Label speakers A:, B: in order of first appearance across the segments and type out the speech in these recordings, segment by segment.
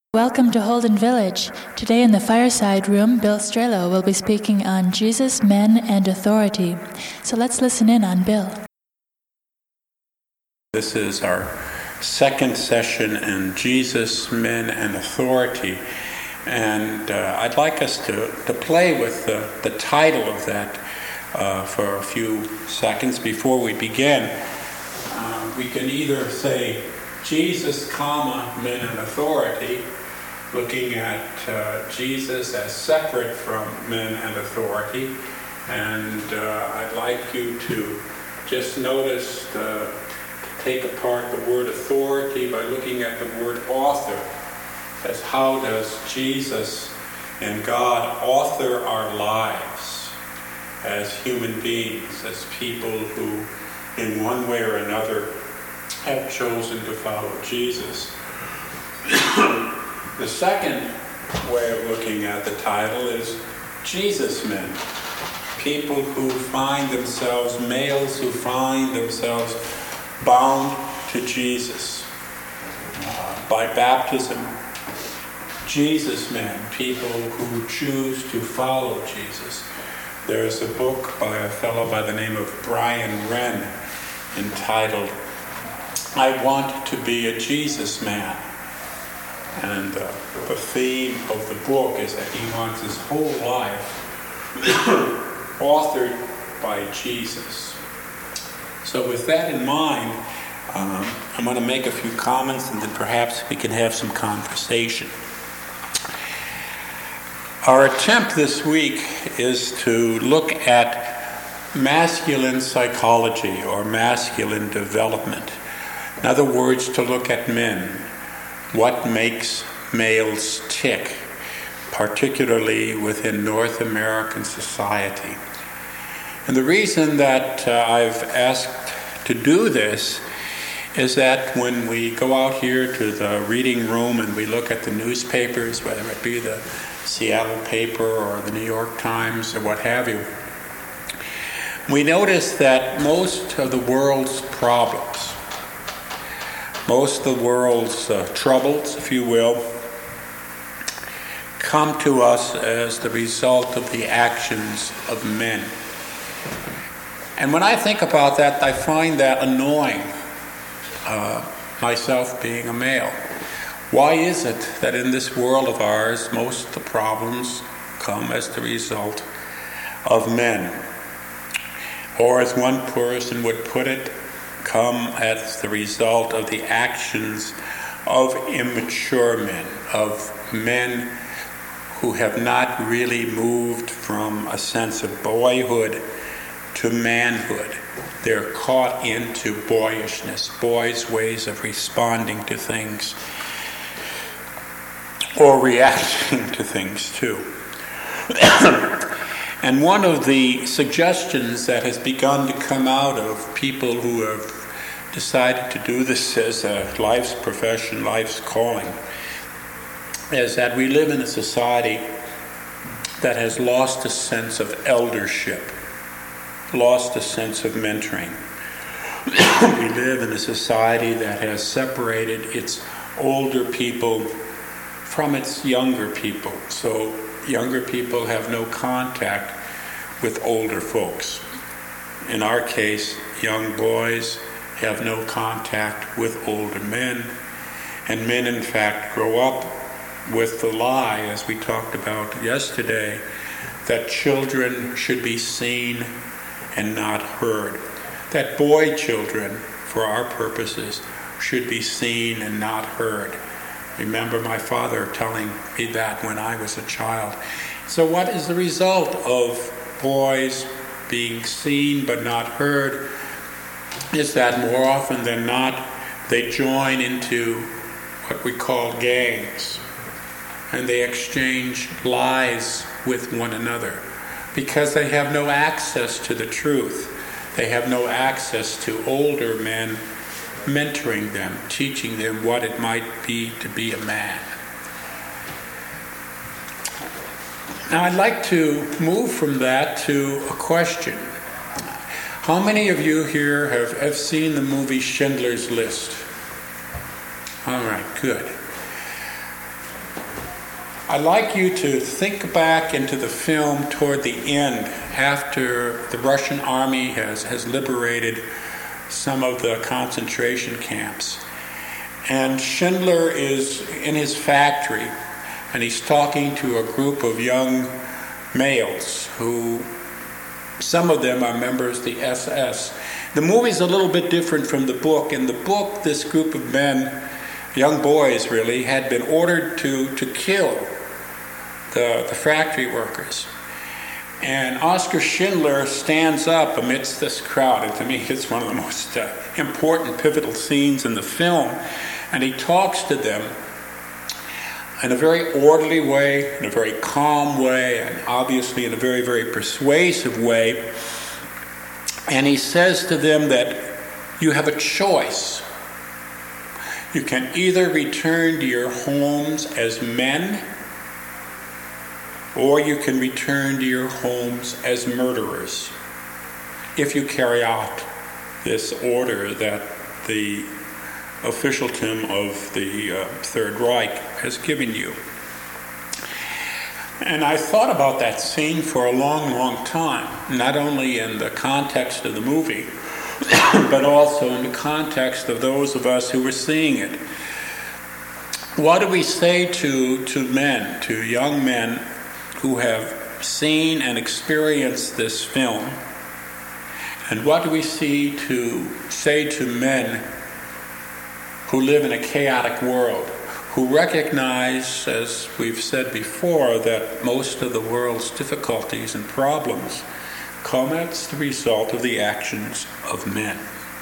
A: Welcome to Holden Village. Today in the fireside room, Bill Strelo will be speaking on Jesus, Men, and Authority. So let's listen in on Bill.
B: This is our second session in Jesus, Men, and Authority. And I'd like us to play with the title of that for a few seconds before we begin. We can either say Jesus, Men, and Authority, looking at Jesus as separate from men and authority. And I'd like you to just notice, take apart the word authority by looking at the word author, as how does Jesus and God author our lives as human beings, as people who in one way or another have chosen to follow Jesus. The second way of looking at the title is Jesus Men. People who find themselves, males who find themselves bound to Jesus by baptism. Jesus Men, people who choose to follow Jesus. There's a book by a fellow by the name of Brian Wren entitled, I Want to Be a Jesus Man. And the theme of the book is that he wants his whole life authored by Jesus. So with that in mind, I'm going to make a few comments and then perhaps we can have some conversation. Our attempt this week is to look at masculine psychology or masculine development. In other words, to look at men. What makes males tick, particularly within North American society. And the reason that I've asked to do this is that when we go out here to the reading room and we look at the newspapers, whether it be the Seattle paper or the New York Times or what have you, we notice that most of the world's problems, most of the world's troubles, if you will, come to us as the result of the actions of men. And when I think about that, I find that annoying, myself being a male. Why is it that in this world of ours, most of the problems come as the result of men? Or as one person would put it, come as the result of the actions of immature men, of men who have not really moved from a sense of boyhood to manhood. They're caught into boyishness, boys' ways of responding to things, or reacting to things too. And one of the suggestions that has begun to come out of people who have decided to do this as a life's profession, life's calling, is that we live in a society that has lost a sense of eldership, lost a sense of mentoring. We live in a society that has separated its older people from its younger people. So younger people have no contact with older folks. In our case, young boys have no contact with older men, and men in fact grow up with the lie, as we talked about yesterday, that children should be seen and not heard. That boy children, for our purposes, should be seen and not heard. Remember my father telling me that when I was a child. So what is the result of boys being seen but not heard is that more often than not, they join into what we call gangs. And they exchange lies with one another because they have no access to the truth. They have no access to older men mentoring them, teaching them what it might be to be a man. Now I'd like to move from that to a question. How many of you here have seen the movie Schindler's List? All right, good. I'd like you to think back into the film toward the end, after the Russian army has liberated some of the concentration camps. And Schindler is in his factory, and he's talking to a group of young males who, some of them are members of the SS. The movie's a little bit different from the book. In the book, this group of men, young boys really, had been ordered to kill the factory workers. And Oskar Schindler stands up amidst this crowd, and to me it's one of the most important, pivotal scenes in the film. And he talks to them in a very orderly way, in a very calm way, and obviously in a very, very persuasive way. And he says to them that you have a choice. You can either return to your homes as men, or you can return to your homes as murderers if you carry out this order that the officialdom of the Third Reich has given you. And I thought about that scene for a long, long time, not only in the context of the movie, but also in the context of those of us who were seeing it. What do we say to men, to young men who have seen and experienced this film? And what do we say to men who live in a chaotic world, who recognize, as we've said before, that most of the world's difficulties and problems come as the result of the actions of men?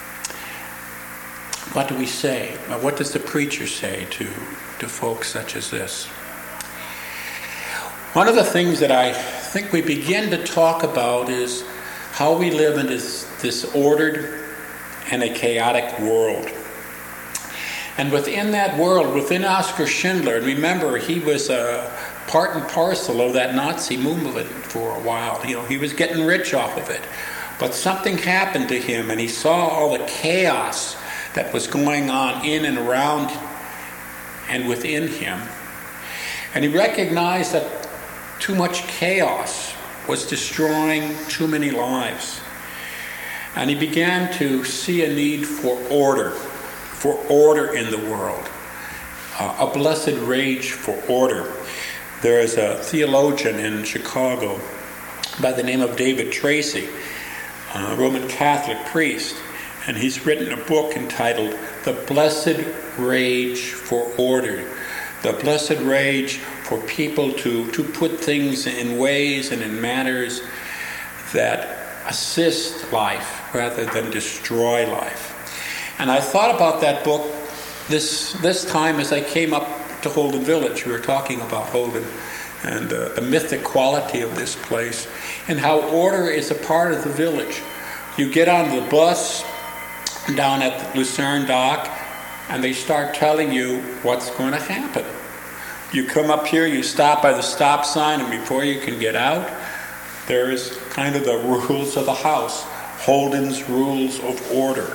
B: What do we say? What does the preacher say to folks such as this? One of the things that I think we begin to talk about is how we live in this disordered and a chaotic world. And within that world, within Oskar Schindler, and remember, he was part and parcel of that Nazi movement for a while. He was getting rich off of it. But something happened to him, and he saw all the chaos that was going on in and around and within him. And he recognized that too much chaos was destroying too many lives. And he began to see a need for order in the world, a blessed rage for order. There is a theologian in Chicago by the name of David Tracy, a Roman Catholic priest, and he's written a book entitled The Blessed Rage for Order. The blessed rage for people to put things in ways and in manners that assist life rather than destroy life. And I thought about that book this time as I came up to Holden Village. We were talking about Holden and the mythic quality of this place and how order is a part of the village. You get on the bus down at the Lucerne dock and they start telling you what's going to happen. You come up here, you stop by the stop sign, and before you can get out, there's kind of the rules of the house, Holden's rules of order.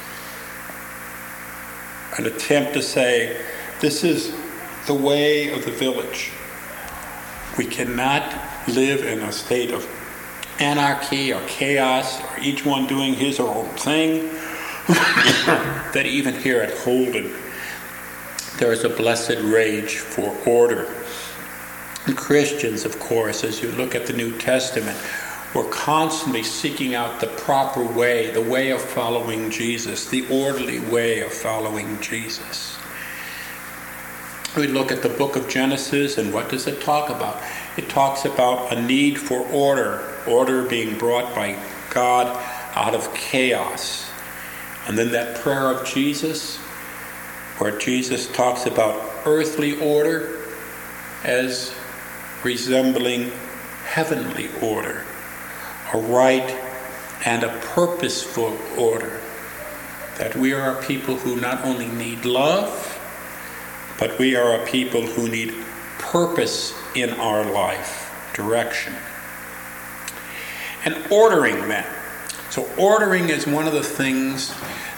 B: An attempt to say, this is the way of the village. We cannot live in a state of anarchy or chaos, or each one doing his or her own thing. That even here at Holden, there is a blessed rage for order. And Christians, of course, as you look at the New Testament, we're constantly seeking out the proper way, the way of following Jesus, the orderly way of following Jesus. We look at the book of Genesis, and what does it talk about? It talks about a need for order being brought by God out of chaos. And then that prayer of Jesus, where Jesus talks about earthly order as resembling heavenly order, a right and a purposeful order. That we are a people who not only need love, but we are a people who need purpose in our life, direction. And ordering then. So ordering is one of the things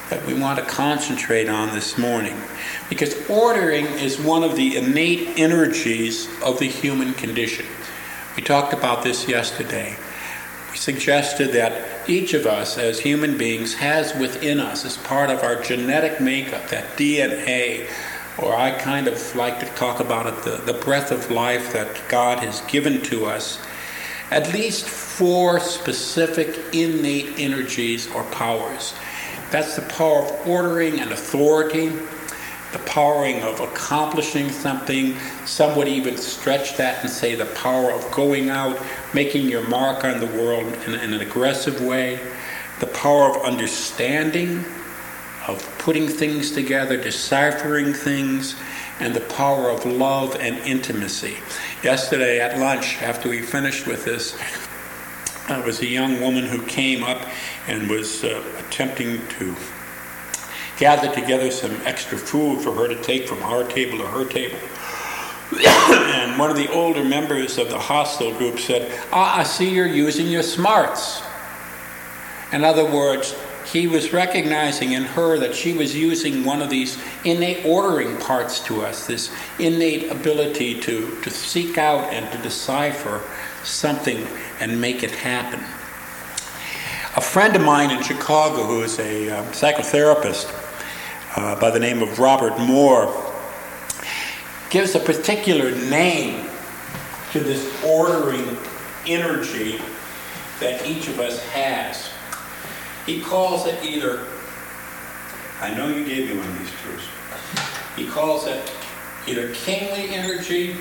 B: that we want to concentrate on this morning, because ordering is one of the innate energies of the human condition. We talked about this yesterday. We suggested that each of us as human beings has within us, as part of our genetic makeup, that DNA, or I kind of like to talk about it, the breath of life that God has given to us, at least 4 specific innate energies or powers. That's the power of ordering and authority, the powering of accomplishing something. Some would even stretch that and say the power of going out, making your mark on the world in an aggressive way, the power of understanding, of putting things together, deciphering things, and the power of love and intimacy. Yesterday at lunch, after we finished with this, there was a young woman who came up and was attempting to gather together some extra food for her to take from our table to her table. And one of the older members of the hostel group said, I see you're using your smarts. In other words, he was recognizing in her that she was using one of these innate ordering parts to us, this innate ability to seek out and to decipher something and make it happen. A friend of mine in Chicago who is a psychotherapist by the name of Robert Moore gives a particular name to this ordering energy that each of us has. He calls it either, I know you gave me one of these truths, he calls it either kingly energy,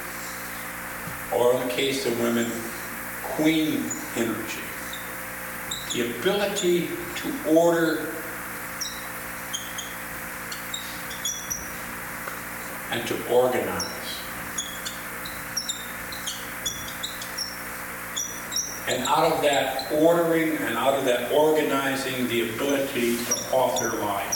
B: or in the case of women, queen energy. The ability to order and to organize. And out of that ordering and out of that organizing, the ability to author life.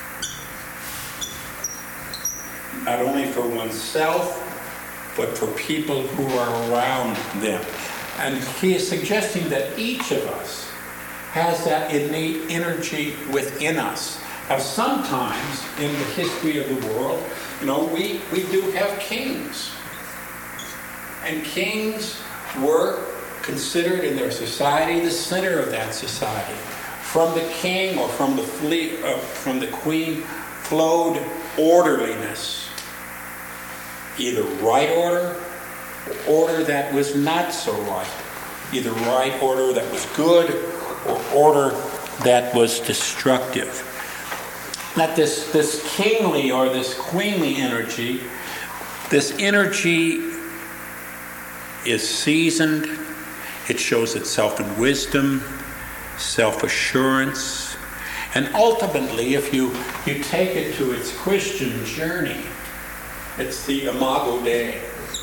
B: Not only for oneself, but for people who are around them. And he is suggesting that each of us has that innate energy within us. Now, sometimes in the history of the world, we do have kings. And kings were considered in their society the center of that society. From the king or from the queen flowed orderliness. Either right order or order that was not so right. Either right order that was good or order that was destructive. That this kingly or this queenly energy, this energy is seasoned. It shows itself in wisdom, self-assurance, and ultimately, if you take it to its Christian journey, it's the Imago Dei.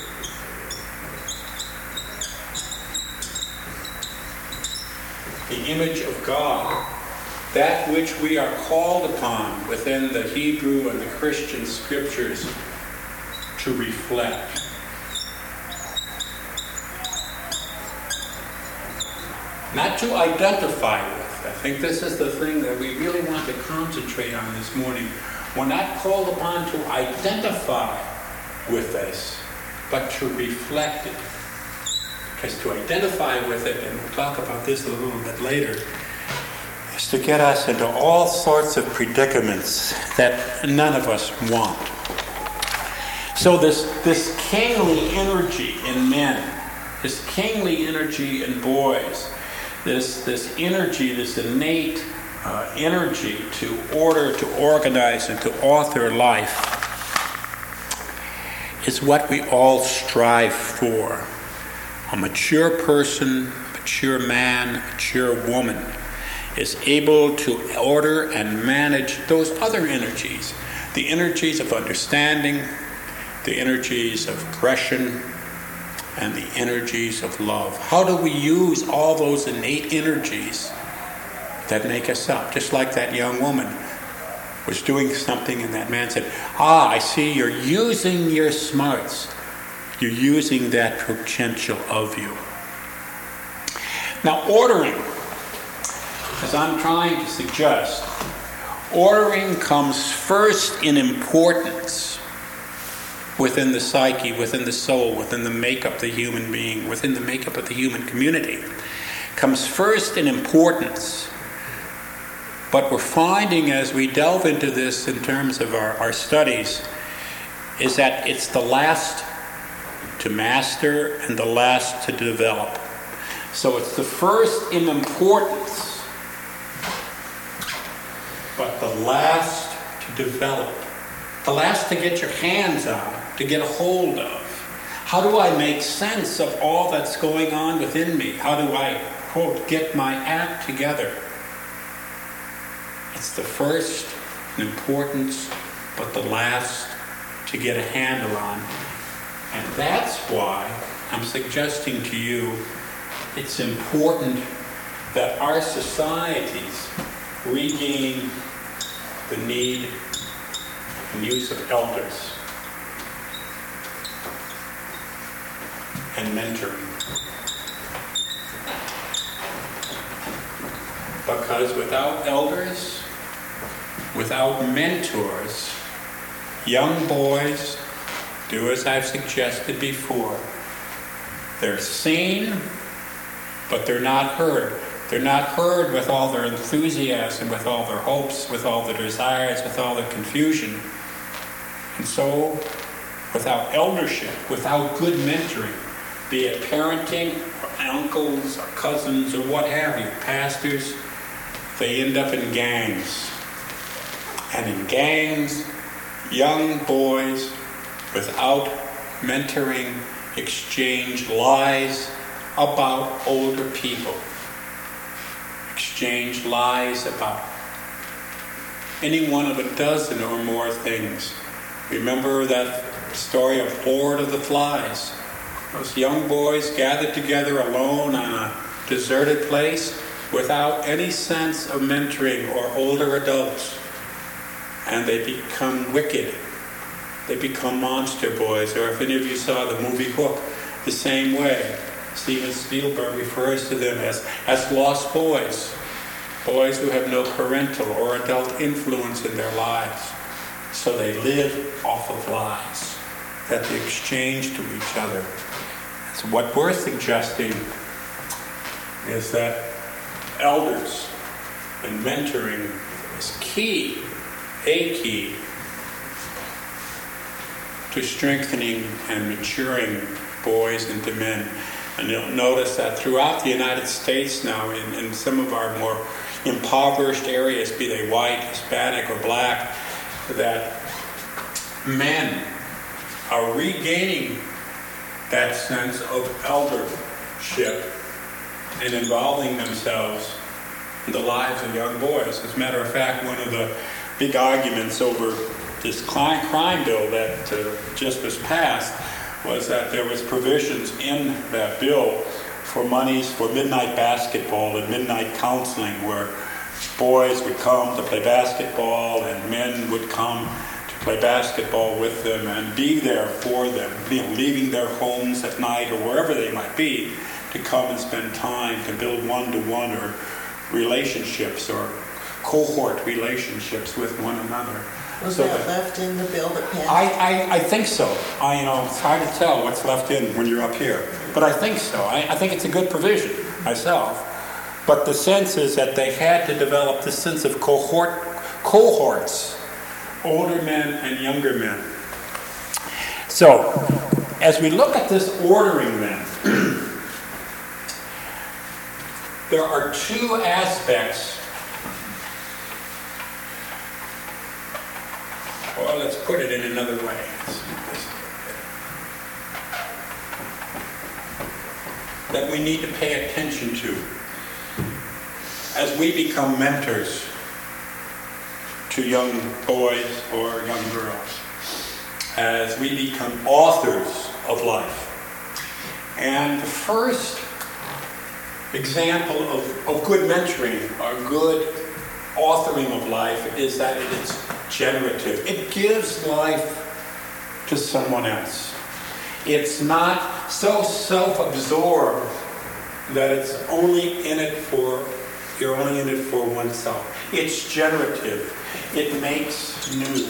B: The image of God, that which we are called upon within the Hebrew and the Christian scriptures to reflect. Not to identify with. I think this is the thing that we really want to concentrate on this morning. We're not called upon to identify with this, but to reflect it. Because to identify with it, and we'll talk about this a little bit later, is to get us into all sorts of predicaments that none of us want. So this kingly energy in men, this kingly energy in boys, this energy, this innate energy to order, to organize, and to author life is what we all strive for. A mature person, mature man, mature woman is able to order and manage those other energies. The energies of understanding, the energies of aggression, and the energies of love. How do we use all those innate energies that make us up? Just like that young woman was doing something and that man said, I see you're using your smarts. You're using that potential of you. Now, ordering, as I'm trying to suggest, Ordering comes first in importance within the psyche, within the soul, within the makeup of the human being, within the makeup of the human community. Comes first in importance. But we're finding as we delve into this in terms of our studies is that it's the last to master and the last to develop. So it's the first in importance, but the last to develop. The last to get your hands on, to get a hold of. How do I make sense of all that's going on within me? How do I, quote, get my act together? It's the first in importance, but the last to get a handle on. And that's why I'm suggesting to you it's important that our societies regain the need and use of elders and mentoring. Because without elders, without mentors, young boys do as I've suggested before. They're seen, but they're not heard. They're not heard with all their enthusiasm, with all their hopes, with all their desires, with all their confusion. And so, without eldership, without good mentoring, be it parenting, or uncles, or cousins, or what have you, pastors, they end up in gangs. And in gangs, young boys, without mentoring, exchange lies about older people. Exchange lies about any one of a dozen or more things. Remember that story of Lord of the Flies. Those young boys gathered together alone on a deserted place without any sense of mentoring or older adults. And they become wicked. They become monster boys. Or if any of you saw the movie Hook, the same way. Steven Spielberg refers to them as lost boys. Boys who have no parental or adult influence in their lives. So they live off of lies that they exchange to each other. So what we're suggesting is that elders and mentoring is key, a key, to strengthening and maturing boys into men. And you'll notice that throughout the United States now, in some of our more impoverished areas, be they white, Hispanic, or black, that men are regaining that sense of eldership and involving themselves in the lives of young boys. As a matter of fact, one of the big arguments over this crime bill that just was passed was that there was provisions in that bill for monies for midnight basketball and midnight counseling, where boys would come to play basketball and men would come to play basketball with them and be there for them, leaving their homes at night or wherever they might be to come and spend time to build one-to-one or relationships or cohort relationships with one another.
C: Was that left in the bill that passed?
B: I think so. It's hard to tell what's left in when you're up here. But I think so. I think it's a good provision myself. But the sense is that they had to develop this sense of cohorts, older men and younger men. So, as we look at this ordering then, there are two aspects. Well, let's put it in another way. That we need to pay attention to as we become mentors to young boys or young girls, as we become authors of life. And the first example of good mentoring or good authoring of life is that it is generative. It gives life to someone else. It's not so self-absorbed that you're only in it for oneself. It's generative. It makes new.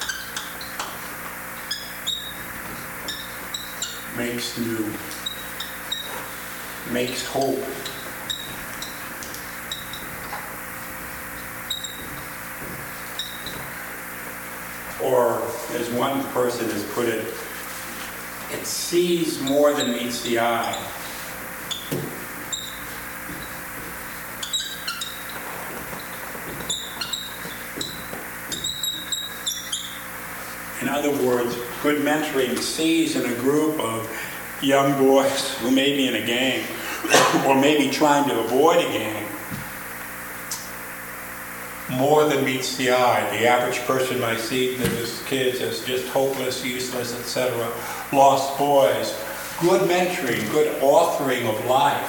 B: Makes new. Makes hope. Or, as one person has put it, it sees more than meets the eye. In other words, good mentoring sees in a group of young boys who may be in a gang or maybe trying to avoid a gang more than meets the eye. The average person might see those kids as just hopeless, useless, etc. Lost boys. Good mentoring, good authoring of life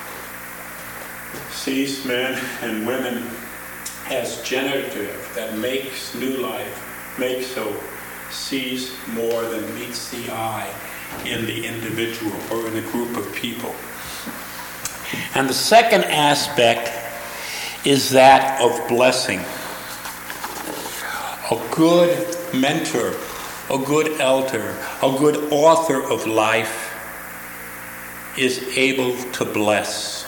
B: sees men and women as generative that makes new life, makes so, sees more than meets the eye in the individual or in a group of people. And the second aspect is that of blessing. A good mentor, a good elder, a good author of life is able to bless.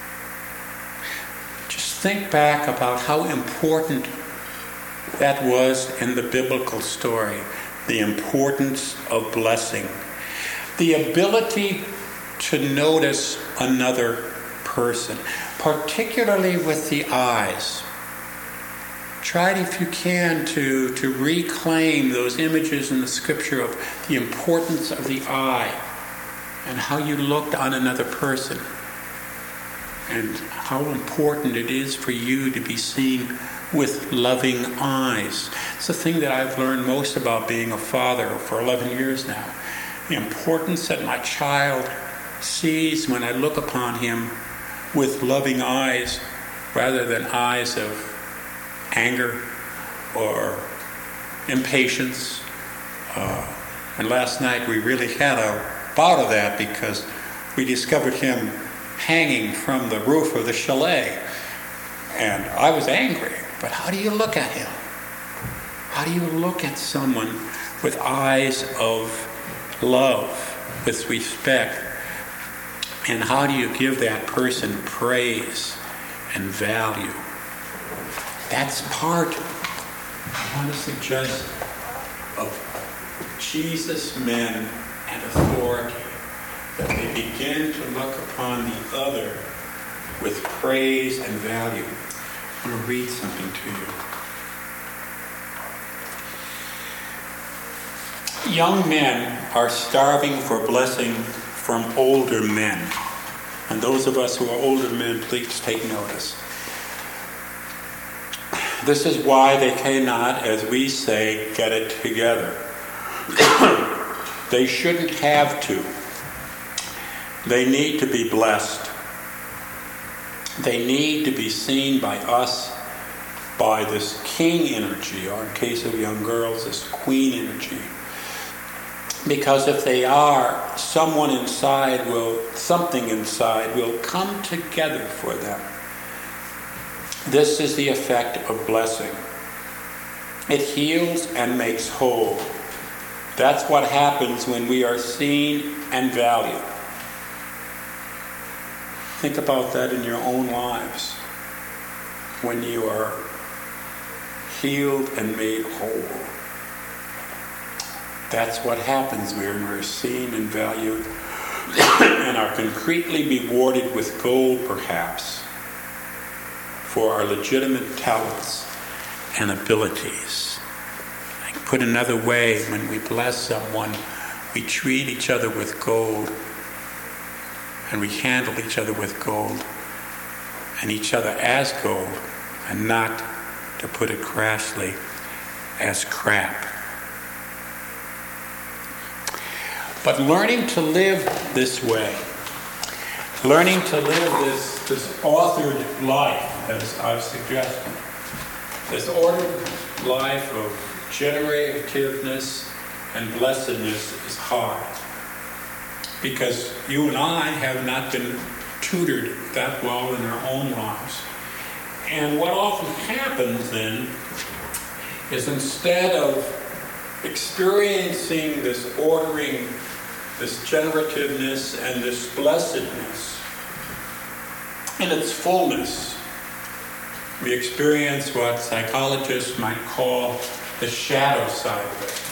B: Just think back about how important that was in the biblical story, the importance of blessing. The ability to notice another person, particularly with the eyes. Try, if you can, to reclaim those images in the scripture of the importance of the eye and how you looked on another person and how important it is for you to be seen with loving eyes. It's the thing that I've learned most about being a father for 11 years now. The importance that my child sees when I look upon him with loving eyes rather than eyes of anger or impatience. And last night we really had a bout of that because we discovered him hanging from the roof of the chalet. And I was angry. But how do you look at him? How do you look at someone with eyes of love, with respect? And how do you give that person praise and value? That's part, I want to suggest, of Jesus' men and authority, that they begin to look upon the other with praise and value. I'm going to read something to you. Young men are starving for blessing from older men. And those of us who are older men, please take notice. This is why they cannot, as we say, get it together. They shouldn't have to. They need to be blessed. They need to be seen by us by this king energy, or in case of young girls, this queen energy. Because if they are, something inside will come together for them. This is the effect of blessing. It heals and makes whole. That's what happens when we are seen and valued. Think about that in your own lives. When you are healed and made whole. That's what happens when we're seen and valued and are concretely rewarded with gold, perhaps, for our legitimate talents and abilities. Put another way, when we bless someone, we treat each other with gold, and we handle each other with gold, and each other as gold, and not, to put it crassly, as crap. But learning to live this way, learning to live this authored life, as I've suggested, this ordered life of generativeness and blessedness is hard. Because you and I have not been tutored that well in our own lives. And what often happens then is instead of experiencing this ordering, this generativeness, and this blessedness in its fullness, we experience what psychologists might call the shadow side of it.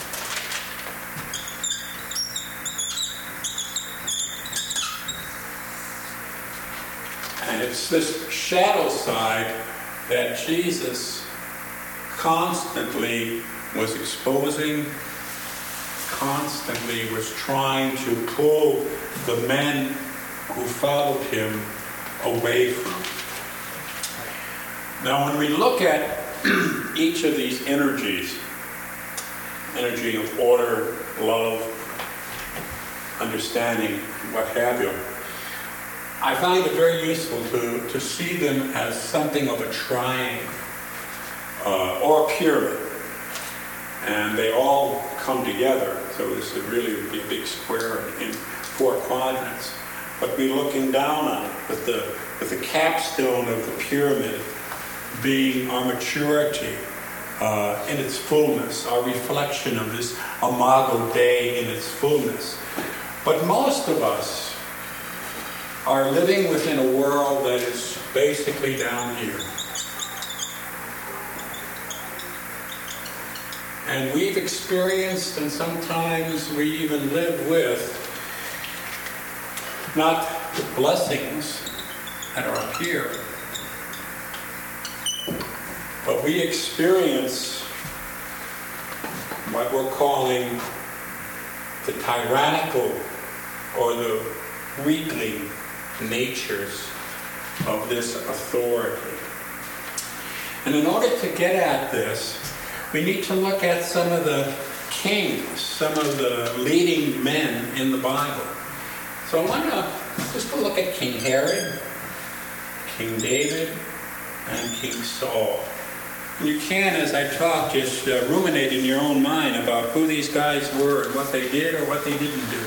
B: And it's this shadow side that Jesus constantly was exposing, constantly was trying to pull the men who followed him away from. Now, when we look at each of these energies, energy of order, love, understanding, what have you, I find it very useful to see them as something of a triangle or a pyramid. And they all come together, so this would really be a big square in 4 quadrants. But we're looking down on it with the capstone of the pyramid being our maturity in its fullness, our reflection of this Imago Dei in its fullness. But most of us are living within a world that is basically down here. And we've experienced, and sometimes we even live with, not the blessings that are up here, but we experience what we're calling the tyrannical or the weakling natures of this authority. And in order to get at this, we need to look at some of the kings, some of the leading men in the Bible. So I want to just look at King Herod, King David, and King Saul. And you can, as I talk, just ruminate in your own mind about who these guys were and what they did or what they didn't do.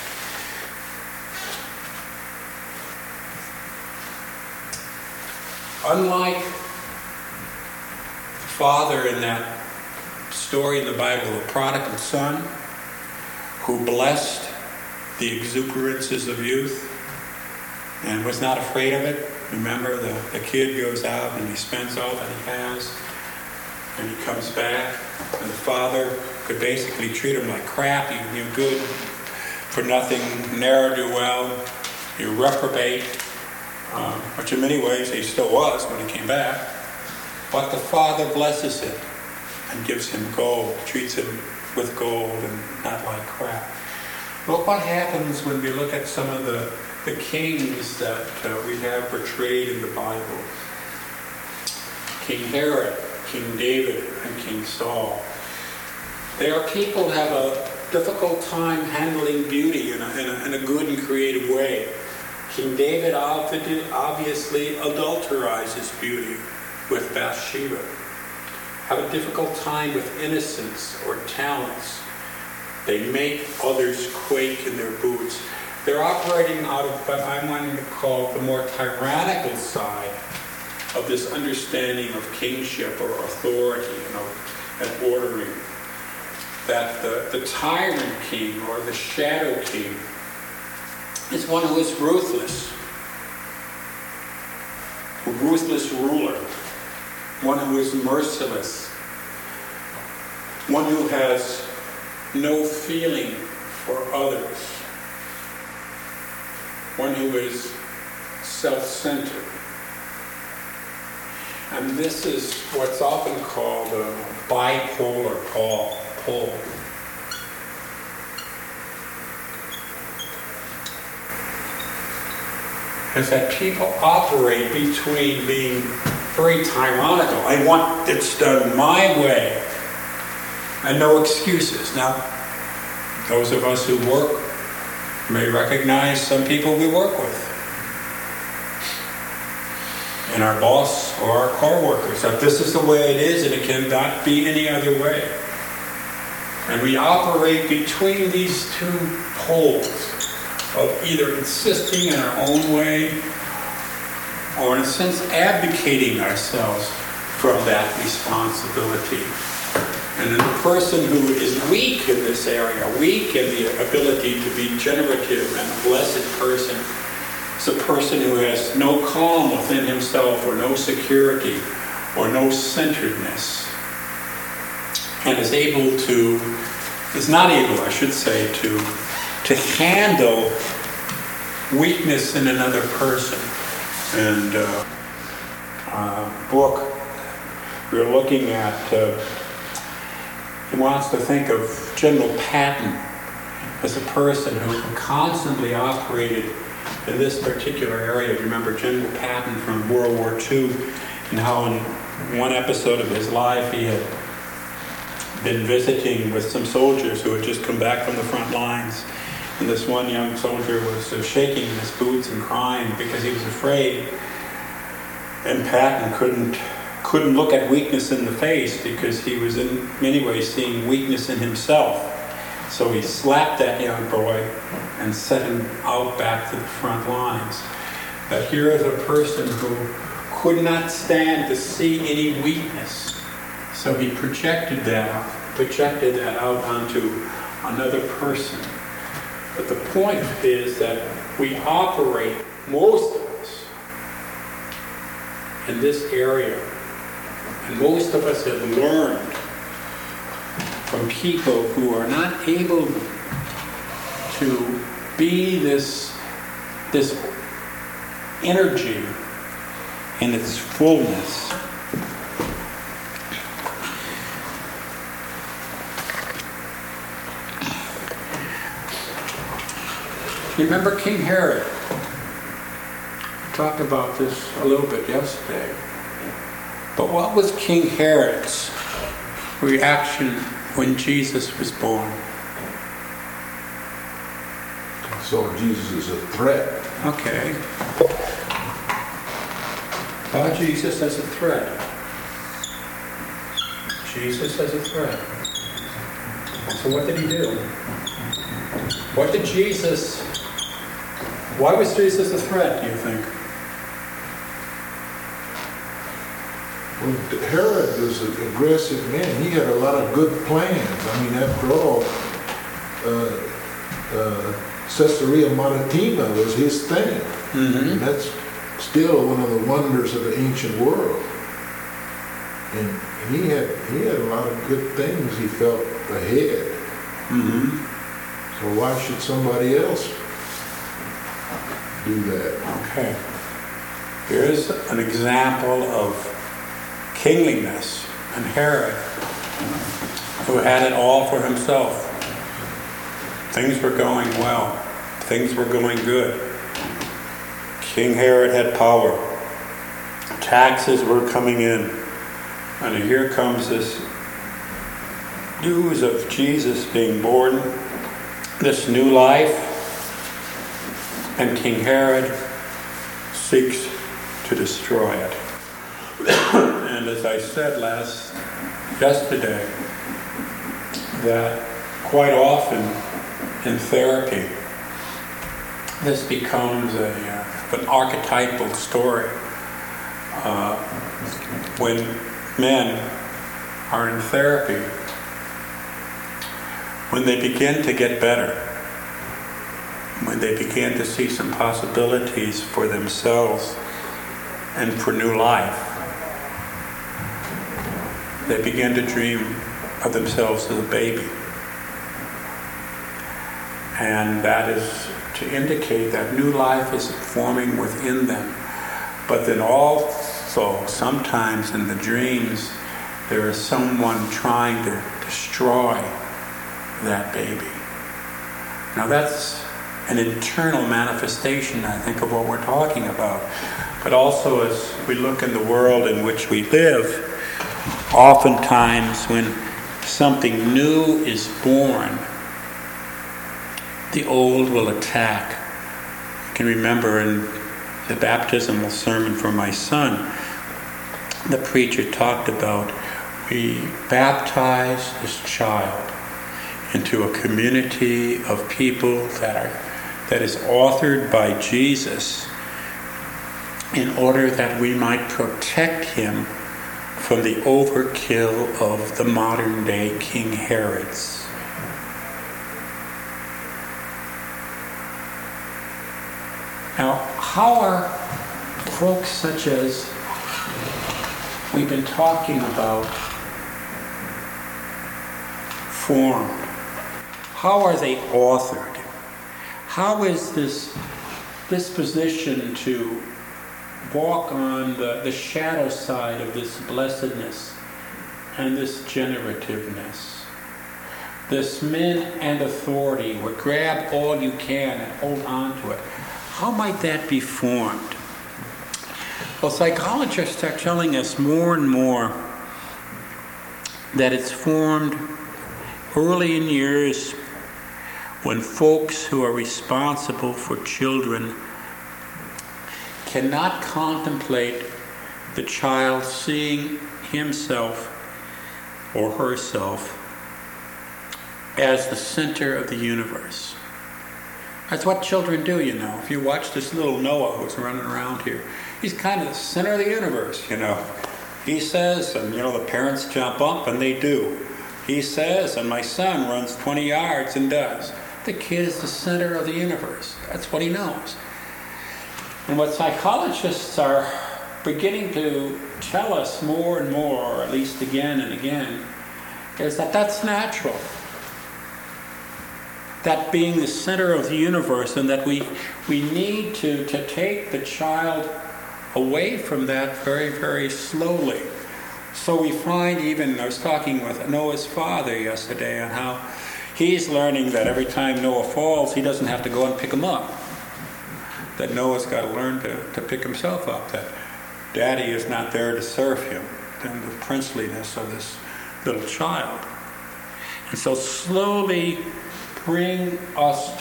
B: Unlike the father in that story in the Bible, the prodigal son, who blessed the exuberances of youth and was not afraid of it. Remember, the kid goes out and he spends all that he has, and he comes back, and the father could basically treat him like crap. You're good for nothing, ne'er-do-well, you reprobate, which in many ways he still was when he came back. But the father blesses him and gives him gold, treats him with gold and not like crap. Look what happens when we look at some of the kings that we have portrayed in the Bible. King Herod, King David, and King Saul. They are people who have a difficult time handling beauty in a good and creative way. King David obviously adulterizes beauty with Bathsheba. Have a difficult time with innocence or talents. They make others quake in their boots. They're operating out of what I'm wanting to call the more tyrannical side of this understanding of kingship or authority and ordering. That the tyrant king or the shadow king is one who is ruthless. A ruthless ruler. One who is merciless. One who has no feeling for others. One who is self-centered. And this is what's often called a bipolar pole. Is that people operate between being very tyrannical. I want it done my way. And no excuses. Now, those of us who work may recognize some people we work with. And our boss or our co-workers, that this is the way it is and it cannot be any other way. And we operate between these two poles of either insisting in our own way or in a sense abdicating ourselves from that responsibility. And a person who is weak in this area, weak in the ability to be generative and a blessed person, is a person who has no calm within himself or no security or no centeredness, and is not able, I should say, to handle weakness in another person. And book we're looking at, he wants to think of General Patton as a person who constantly operated in this particular area. Remember General Patton from World War II, and how in one episode of his life he had been visiting with some soldiers who had just come back from the front lines. And this one young soldier was shaking in his boots and crying because he was afraid. And Patton couldn't look at weakness in the face because he was in many ways seeing weakness in himself. So he slapped that young boy and sent him out back to the front lines. But here is a person who could not stand to see any weakness. So he projected that out onto another person. But the point is that we operate, most of us, in this area. And most of us have learned from people who are not able to be this energy in its fullness. Remember King Herod? We talked about this a little bit yesterday. But what was King Herod's reaction when Jesus was born?
D: So Jesus is a threat.
B: Okay. Saw Jesus as a threat. Jesus as a threat. So what did he do? Why was Jesus a threat, do you think?
D: Well, Herod was an aggressive man. He had a lot of good plans. I mean, after all, Caesarea Maritima was his thing. Mm-hmm. And that's still one of the wonders of the ancient world. And he had a lot of good things he felt ahead. Mm-hmm. So why should somebody else do that?
B: Okay. Here's an example of kingliness and Herod, who had it all for himself. Things were going well. Things were going good. King Herod had power. Taxes were coming in. And here comes this news of Jesus being born, this new life, and King Herod seeks to destroy it. And as I said yesterday, that quite often in therapy, this becomes an archetypal story. When men are in therapy, when they begin to get better, when they begin to see some possibilities for themselves and for new life, they begin to dream of themselves as a baby. And that is to indicate that new life is forming within them. But then also, sometimes in the dreams, there is someone trying to destroy that baby. Now that's an internal manifestation, I think, of what we're talking about. But also, as we look in the world in which we live, oftentimes when something new is born, the old will attack. I can remember in the baptismal sermon for my son, the preacher talked about, we baptize this child into a community of people that is authored by Jesus in order that we might protect him from the overkill of the modern day King Herods. Now, how are folks such as we've been talking about formed? How are they authored? How is this disposition to walk on the shadow side of this blessedness and this generativeness? This men and authority, where grab all you can and hold on to it. How might that be formed? Well, psychologists are telling us more and more that it's formed early in years when folks who are responsible for children cannot contemplate the child seeing himself or herself as the center of the universe. That's what children do, you know. If you watch this little Noah who's running around here, he's kind of the center of the universe, you know. He says, and the parents jump up and they do. He says, and my son runs 20 yards and does. The kid is the center of the universe. That's what he knows. And what psychologists are beginning to tell us more and more, or at least again and again, is that that's natural. That being the center of the universe, and that we need to take the child away from that very, very slowly. So we find I was talking with Noah's father yesterday on how he's learning that every time Noah falls, he doesn't have to go and pick him up. That Noah's got to learn to pick himself up. That Daddy is not there to serve him. And the princeliness of this little child. And so slowly bring us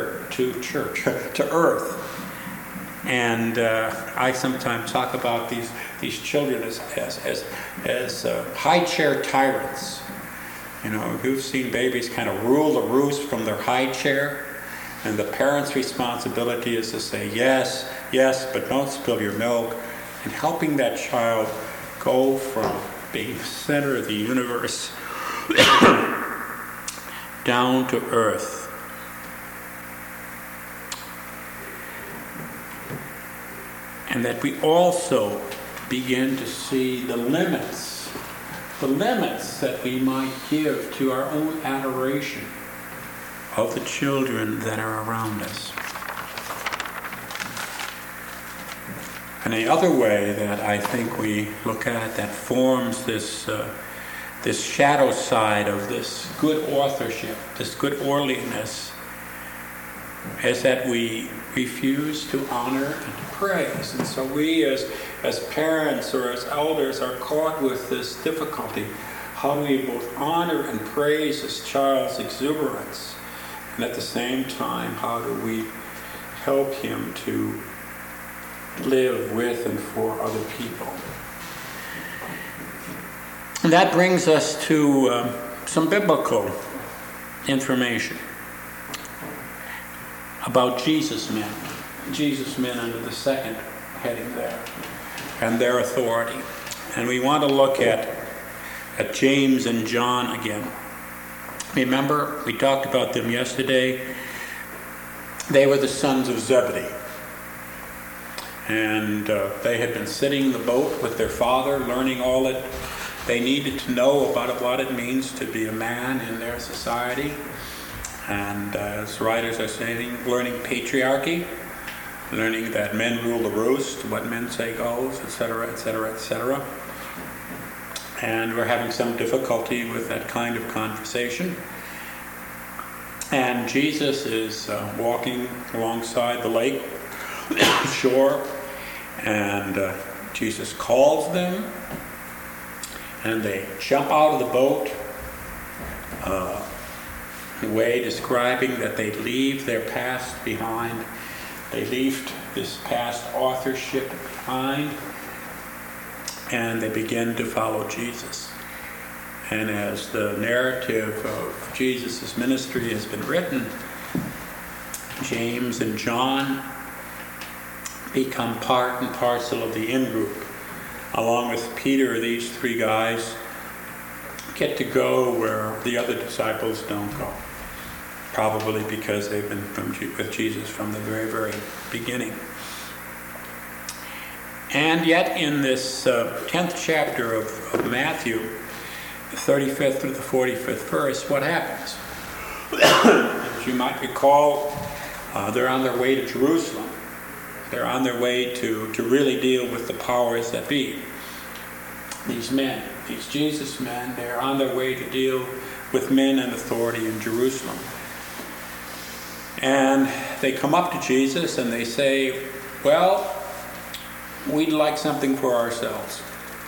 B: to earth. And I sometimes talk about these children as high chair tyrants. You've seen babies kind of rule the roost from their high chair, and the parent's responsibility is to say yes, but don't spill your milk, and helping that child go from being center of the universe down to earth. And that we also begin to see the limits that we might give to our own adoration of the children that are around us. And the other way that I think we look at it that forms this shadow side of this good authorship, this good orderliness, is that we refuse to honor and to praise. And so we as parents or as elders are caught with this difficulty. How do we both honor and praise this child's exuberance? And at the same time, how do we help him to live with and for other people? And that brings us to some biblical information about Jesus men under the second heading there, and their authority. And we want to look at James and John again. Remember, we talked about them yesterday. They were the sons of Zebedee. And they had been sitting in the boat with their father, learning all that they needed to know about what it means to be a man in their society. And as writers are saying, learning patriarchy, learning that men rule the roost, what men say goes, etc., etc., etc. And we're having some difficulty with that kind of conversation. And Jesus is walking alongside the lake shore, and Jesus calls them, and they jump out of the boat, in a way describing that they leave their past behind. They leave this past authorship behind, and they begin to follow Jesus. And as the narrative of Jesus' ministry has been written, James and John become part and parcel of the in-group along with Peter, these three guys get to go where the other disciples don't go. Probably because they've been with Jesus from the very, very beginning. And yet in this 10th chapter of Matthew, the 35th through the 45th verse, what happens? As you might recall, they're on their way to Jerusalem. They're on their way to really deal with the powers that be. These men, these Jesus men, they're on their way to deal with men and authority in Jerusalem. And they come up to Jesus and they say, well, we'd like something for ourselves.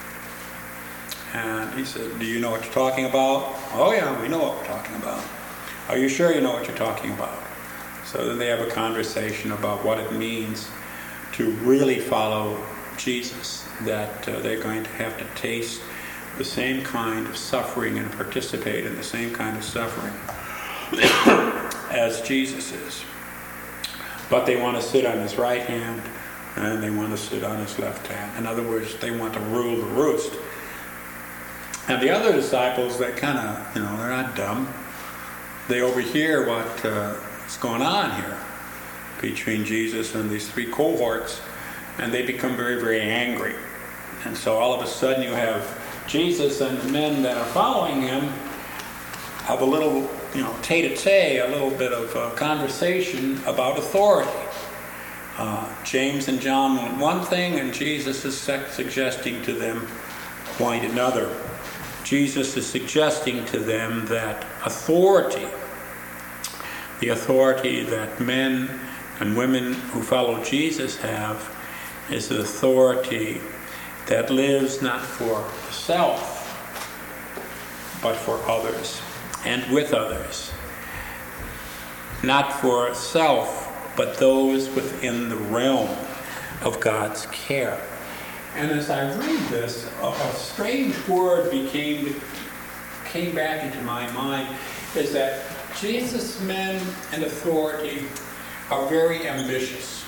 B: And he said, do you know what you're talking about? Oh yeah, we know what we're talking about. Are you sure you know what you're talking about? So then they have a conversation about what it means to really follow Jesus, that they're going to have to taste the same kind of suffering and participate in the same kind of suffering as Jesus is. But they want to sit on his right hand and they want to sit on his left hand. In other words, they want to rule the roost. And the other disciples, they kind of, they're not dumb. They overhear what's going on here between Jesus and these three cohorts, and they become very, very angry. And so all of a sudden you have Jesus and the men that are following him have a little, tete-a-tete, a little bit of conversation about authority. James and John want one thing, and Jesus is suggesting to them quite another. Jesus is suggesting to them that authority, the authority that men and women who follow Jesus have, is an authority that lives not for self, but for others and with others. Not for self, but those within the realm of God's care. And as I read this, a strange word came back into my mind, is that Jesus' men and authority are very ambitious.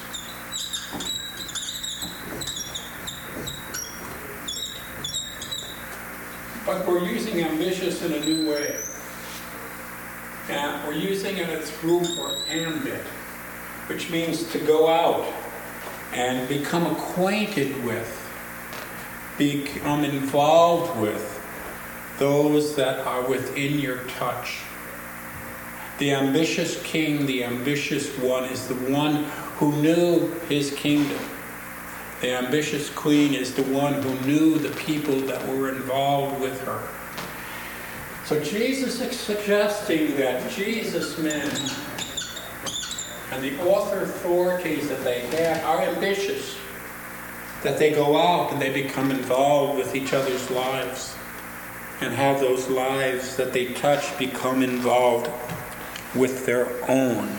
B: But we're using ambitious in a new way. And we're using it as root for ambit, which means to go out and become acquainted with, become involved with those that are within your touch. The ambitious king, the ambitious one, is the one who knew his kingdom. The ambitious queen is the one who knew the people that were involved with her. So Jesus is suggesting that Jesus' men and the authorities that they have are ambitious, that they go out and they become involved with each other's lives and have those lives that they touch become involved with their own.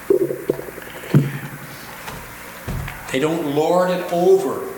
B: They don't lord it over,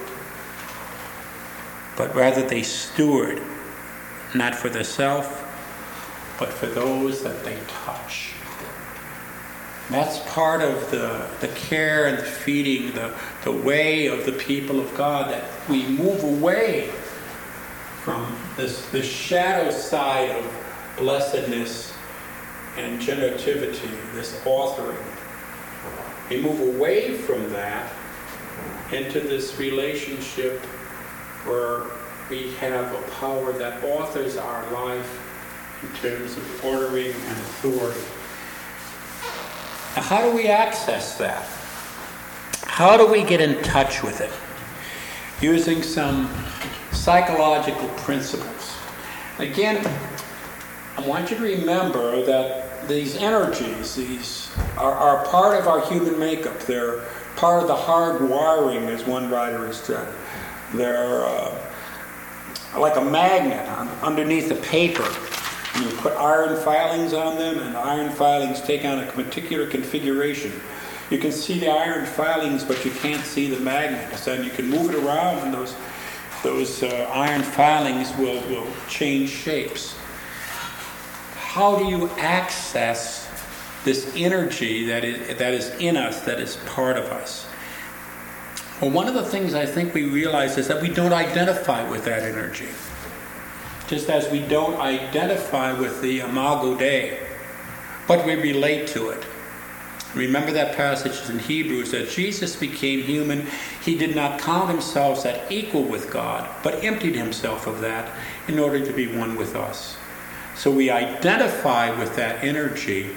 B: but rather they steward, not for the self, but for those that they touch. And that's part of the care and the feeding, the way of the people of God, that we move away from this shadow side of blessedness and generativity, this authoring. We move away from that into this relationship where we have a power that authors our life in terms of ordering and authority. Now, how do we access that? How do we get in touch with it? Using some psychological principles. Again, I want you to remember that these energies, these are part of our human makeup. They're part of the hard wiring, as one writer has said. They're like a magnet underneath the paper. You put iron filings on them, and the iron filings take on a particular configuration. You can see the iron filings, but you can't see the magnets. And you can move it around, and those iron filings will change shapes. How do you access this energy that is in us, that is part of us? Well, one of the things I think we realize is that we don't identify with that energy. Just as we don't identify with the Imago Dei, but we relate to it. Remember that passage in Hebrews that Jesus became human. He did not count himself as equal with God, but emptied himself of that in order to be one with us. So we identify with that energy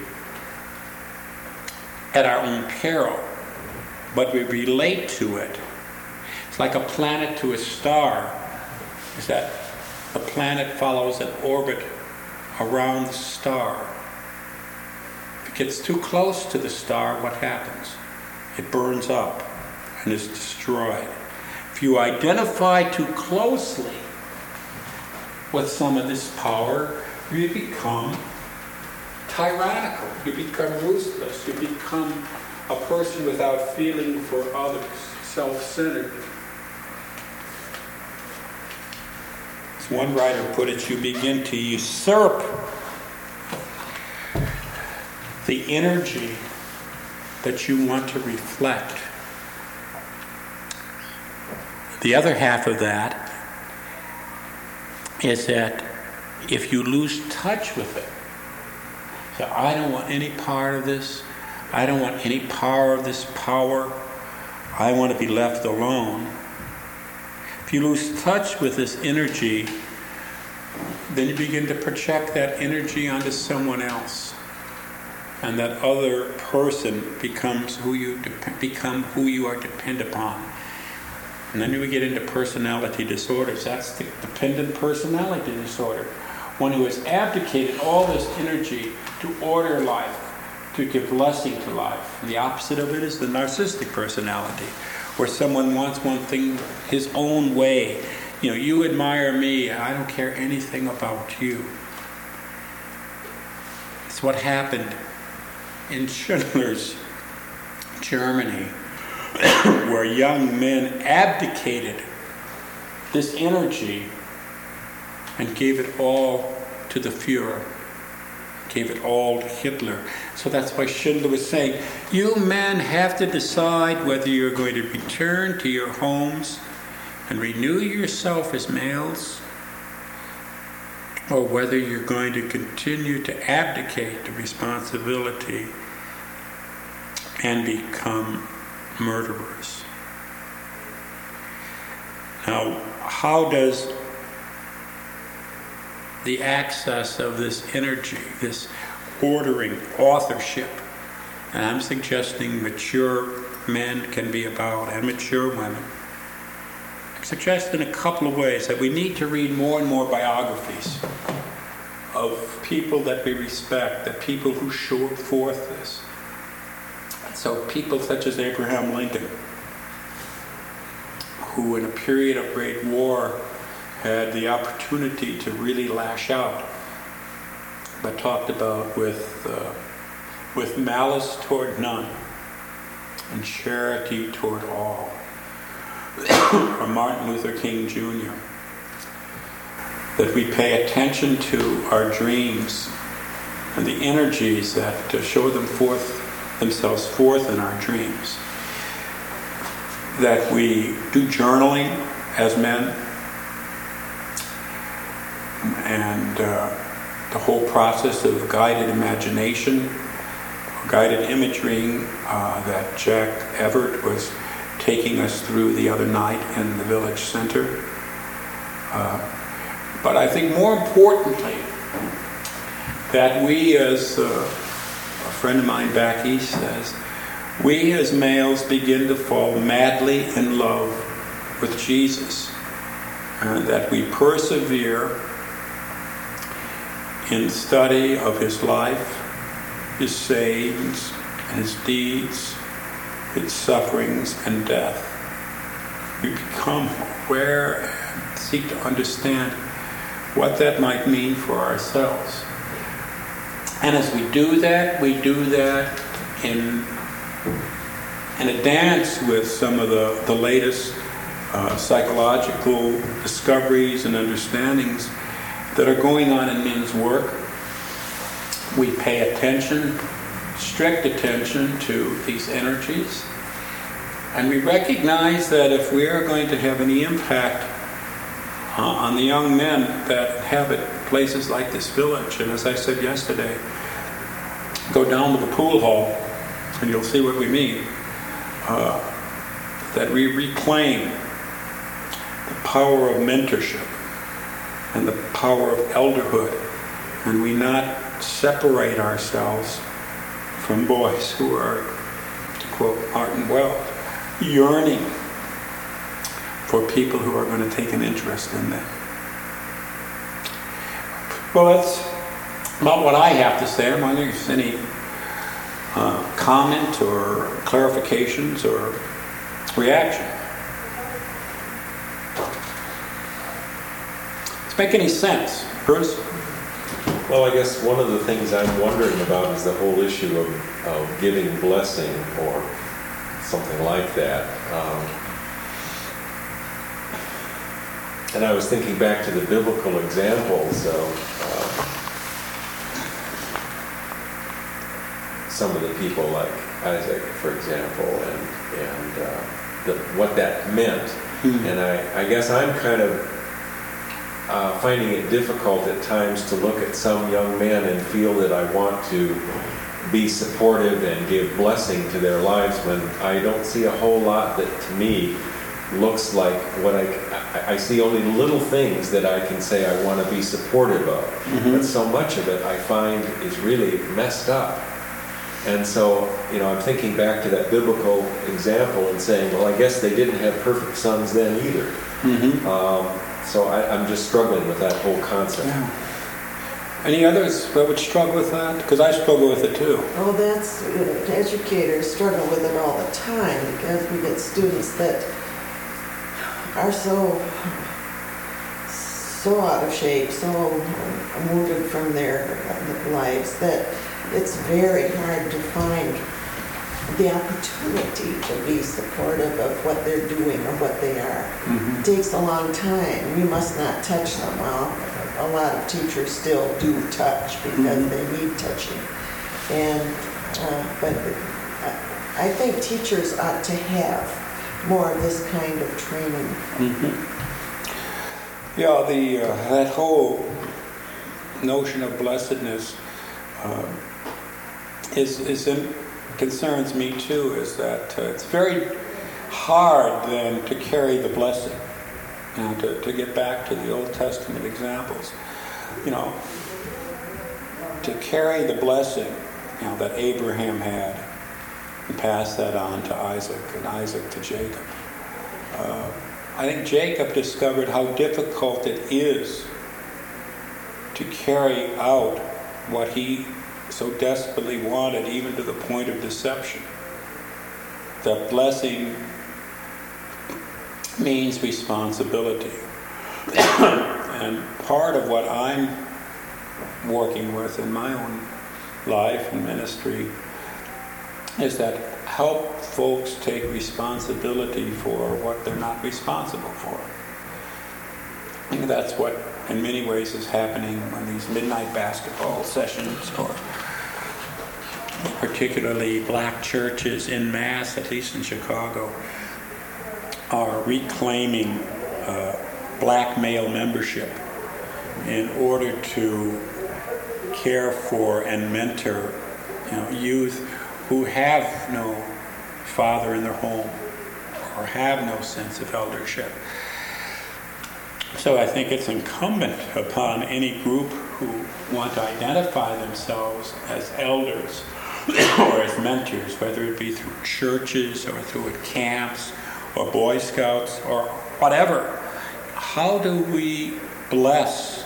B: at our own peril, but we relate to it. It's like a planet to a star. Is that the planet follows an orbit around the star. If it gets too close to the star, what happens? It burns up and is destroyed. If you identify too closely with some of this power, you become tyrannical, you become ruthless, you become a person without feeling for others, self-centered. As one writer put it, you begin to usurp the energy that you want to reflect. The other half of that is that if you lose touch with it, so I don't want any part of this, I don't want any power of this power, I want to be left alone. If you lose touch with this energy, then you begin to project that energy onto someone else. And that other person becomes who you are dependent upon. And then we get into personality disorders. That's the dependent personality disorder. One who has abdicated all this energy to order life, to give blessing to life. And the opposite of it is the narcissistic personality, where someone wants one thing his own way. You admire me, I don't care anything about you. It's what happened in Schindler's Germany, where young men abdicated this energy and gave it all to the Fuhrer, gave it all to Hitler. So that's why Schindler was saying, you men have to decide whether you're going to return to your homes and renew yourself as males, or whether you're going to continue to abdicate the responsibility and become murderers. Now, how does the access of this energy, this ordering, authorship, and I'm suggesting mature men can be about, and mature women, I suggest in a couple of ways that we need to read more and more biographies of people that we respect, the people who showed forth this. So people such as Abraham Lincoln, who in a period of great war had the opportunity to really lash out, but talked about with malice toward none and charity toward all. Or Martin Luther King Jr. That we pay attention to our dreams and the energies that show themselves forth in our dreams. That we do journaling as men, and the whole process of guided imagination, guided imaging that Jack Everett was taking us through the other night in the village center. But I think more importantly, that we as a friend of mine back east says, we as males begin to fall madly in love with Jesus, and that we persevere in study of his life, his sayings, and his deeds, his sufferings and death. We become aware and seek to understand what that might mean for ourselves. And as we do that in a dance with some of the latest psychological discoveries and understandings that are going on in men's work. We pay attention, strict attention to these energies, And we recognize that if we are going to have any impact on the young men that inhabit places like this village, and as I said yesterday, go down to the pool hall and you'll see what we mean, that we reclaim the power of mentorship and the power of elderhood, and we not separate ourselves from boys who are, to quote Martin Wells, yearning for people who are going to take an interest in them. Well, that's about what I have to say. I'm wondering if there's any comment or clarifications or reaction. Does it make any sense, Bruce?
E: Well, I guess one of the things I'm wondering about is the whole issue of giving blessing or something like that. And I was thinking back to the biblical examples of some of the people like Isaac, for example, and what that meant. Mm-hmm. And I guess I'm kind of finding it difficult at times to look at some young men and feel that I want to be supportive and give blessing to their lives when I don't see a whole lot that to me looks like what I see only little things that I can say I want to be supportive of. Mm-hmm. But so much of it I find is really messed up. And so, I'm thinking back to that biblical example and saying, well, I guess they didn't have perfect sons then either. Mm-hmm. So I'm just struggling with that whole concept.
B: Yeah. Any others that would struggle with that? Because I struggle with it too.
C: Oh, that's, educators struggle with it all the time because we get students that are so out of shape, so moved from their lives that it's very hard to find the opportunity to be supportive of what they're doing or what they are. Mm-hmm. It takes a long time. We must not touch them. Well, a lot of teachers still do touch because mm-hmm. they need touching. And but I think teachers ought to have more of this kind of training.
B: Mm-hmm. Yeah, that whole notion of blessedness concerns me too. Is that it's very hard then to carry the blessing. To get back to the Old Testament examples, to carry the blessing, that Abraham had, and pass that on to Isaac, and Isaac to Jacob. I think Jacob discovered how difficult it is to carry out what he so desperately wanted, even to the point of deception. That blessing means responsibility. And part of what I'm working with in my own life and ministry is that help folks take responsibility for what they're not responsible for. And that's what in many ways is happening when these midnight basketball sessions, or particularly black churches en masse, at least in Chicago, are reclaiming black male membership in order to care for and mentor youth who have no father in their home or have no sense of eldership. So I think it's incumbent upon any group who want to identify themselves as elders or as mentors, whether it be through churches or through at camps or Boy Scouts or whatever. How do we bless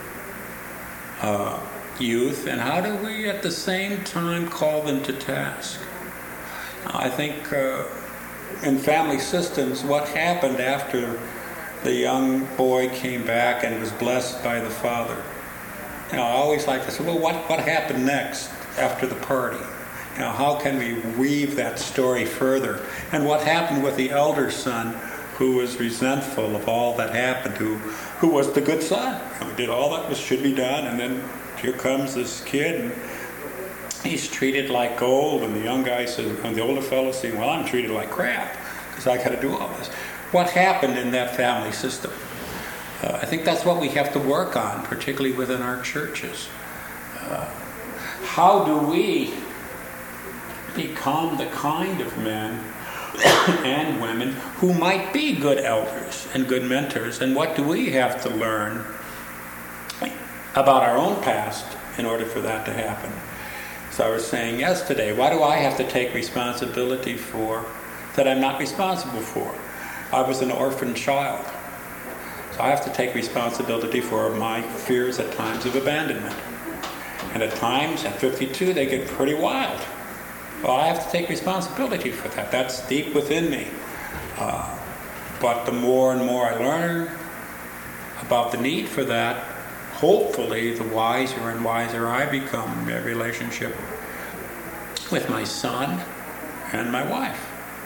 B: youth, and how do we at the same time call them to task? I think in family systems, what happened after the young boy came back and was blessed by the father? I always like to say, well, what happened next after the party? How can we weave that story further? And what happened with the elder son who was resentful of all that happened, who was the good son, who did all that should be done, and then here comes this kid, and he's treated like gold, and the young guy says, and the older fellow saying, well, I'm treated like crap. because I got to do all this. What happened in that family system? I think that's what we have to work on, particularly within our churches. How do we become the kind of men and women who might be good elders and good mentors? And what do we have to learn about our own past in order for that to happen? So I was saying yesterday, why do I have to take responsibility for that I'm not responsible for? I was an orphan child. So I have to take responsibility for my fears at times of abandonment. And at times, at 52, they get pretty wild. Well, I have to take responsibility for that. That's deep within me. But the more and more I learn about the need for that, hopefully the wiser and wiser I become in my relationship with my son and my wife.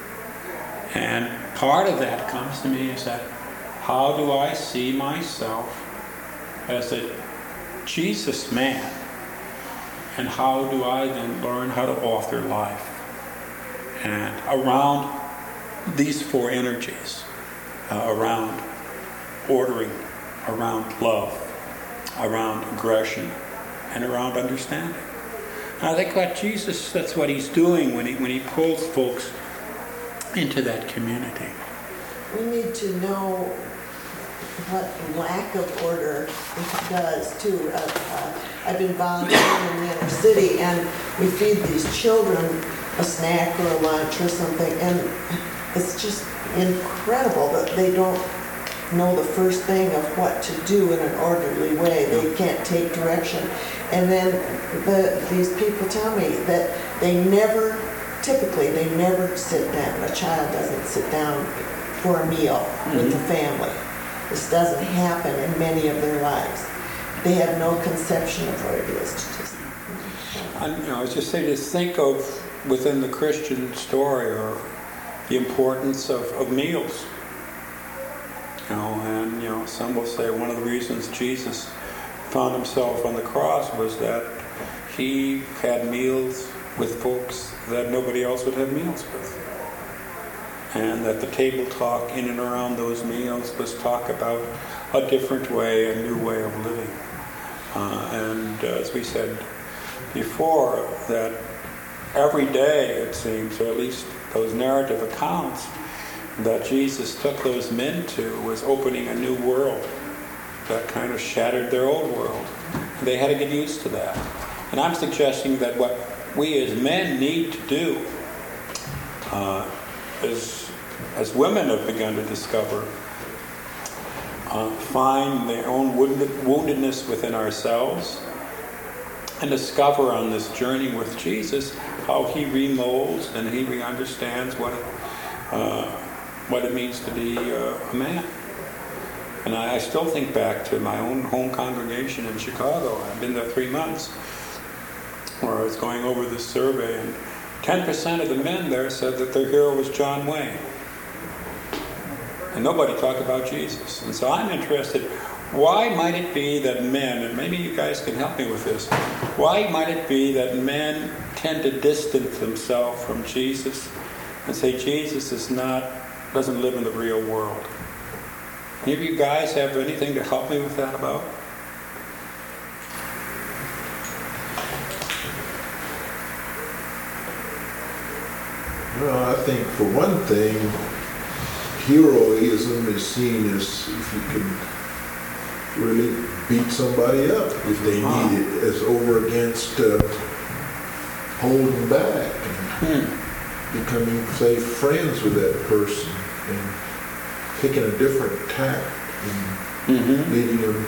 B: And part of that comes to me is that how do I see myself as a Jesus man? And how do I then learn how to author life? And around these four energies, around ordering, around love, around aggression, and around understanding. And I think what Jesus, that's what he's doing when he pulls folks into that community.
C: We need to know what lack of order does too. I've been volunteering in the inner city, and we feed these children a snack or a lunch or something, and it's just incredible that they don't know the first thing of what to do in an orderly way. They can't take direction. And then these people tell me that typically they never sit down. A child doesn't sit down for a meal with the family. This doesn't happen in many of their lives. They have no conception of what it is to just...
B: I was just saying, just think of within the Christian story or the importance of meals. And some will say one of the reasons Jesus found himself on the cross was that he had meals with folks that nobody else would have meals with. And that the table talk in and around those meals was talk about a different way, a new way of living. And as we said before, that every day, it seems, or at least those narrative accounts that Jesus took those men to was opening a new world that kind of shattered their old world. And they had to get used to that. And I'm suggesting that what we as men need to do as women have begun to discover, find their own woundedness within ourselves and discover on this journey with Jesus how he remolds and he re-understands what it means to be a man. And I still think back to my own home congregation in Chicago. I've been there 3 months where I was going over this survey, and 10% of the men there said that their hero was John Wayne. And nobody talked about Jesus. And so I'm interested, why might it be that men, and maybe you guys can help me with this, why might it be that men tend to distance themselves from Jesus and say Jesus doesn't live in the real world? Any of you guys have anything to help me with that about?
D: Well, I think for one thing, heroism is seen as if you can really beat somebody up if they need it, as over against holding back and becoming, say, friends with that person and taking a different tack and leading them.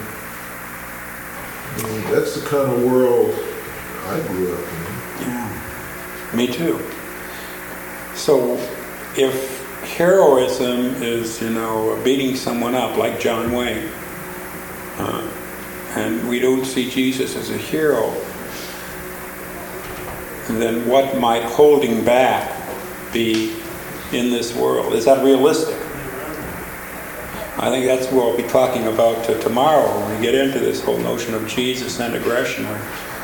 D: That's the kind of world I grew up in.
B: Yeah, me too. So if heroism is, beating someone up like John Wayne, and we don't see Jesus as a hero, then what might holding back be in this world? Is that realistic? I think that's what we'll be talking about tomorrow when we get into this whole notion of Jesus and aggression.